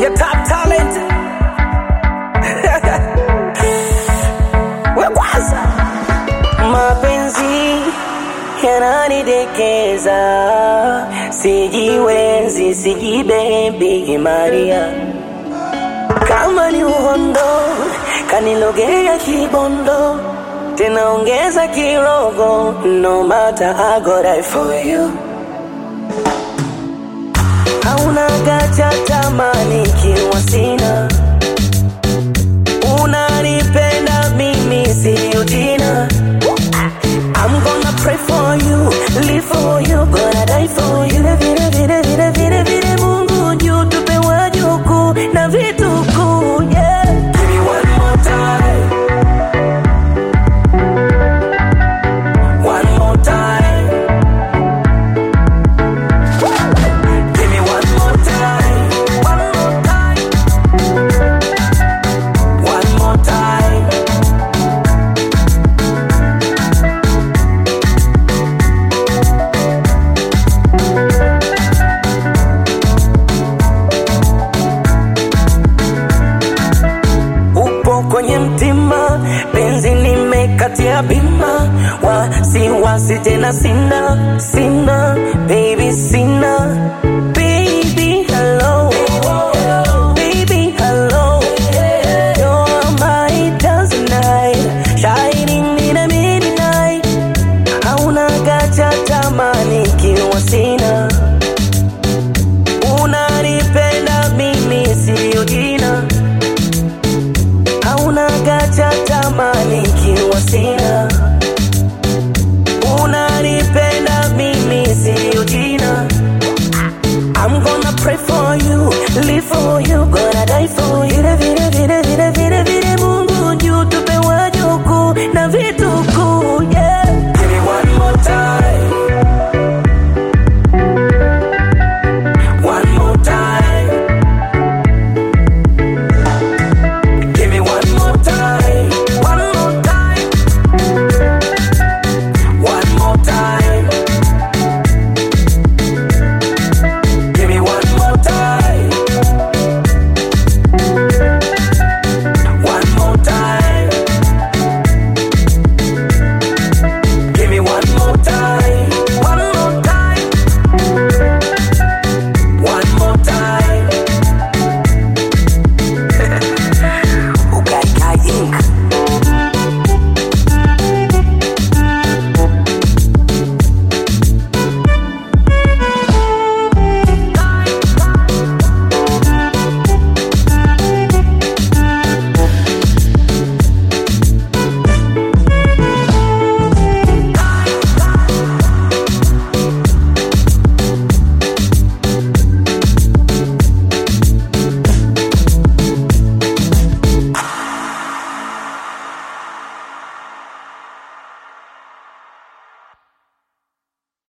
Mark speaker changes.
Speaker 1: the top talent. We kwanza mapenzi yananidekeza, sijiwezi, sijibebi Maria. Kama ni uhondo, kanilogea kibondo, tena ongeza kirogo. No matter, I go die for you. Hauna gacha tamani kiwa sina, unanipenda mimi siyo jina. I'm gonna pray for you, live for you, gonna die for you. Vile Mungu juu tupe wajuku na vituku, yeah. Give me one more time, one more time. Give me one more time, one more time, one more time. Kwenye mtima, penzi nimekatia bima, wasiwasi tena sina.